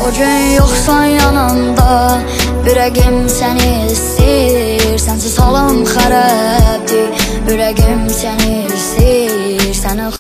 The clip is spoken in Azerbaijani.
O gün yoxsan yanımda, ürəgim səni istəyir. Sənsiz halım xərabdir, ürəgim səni istəyir.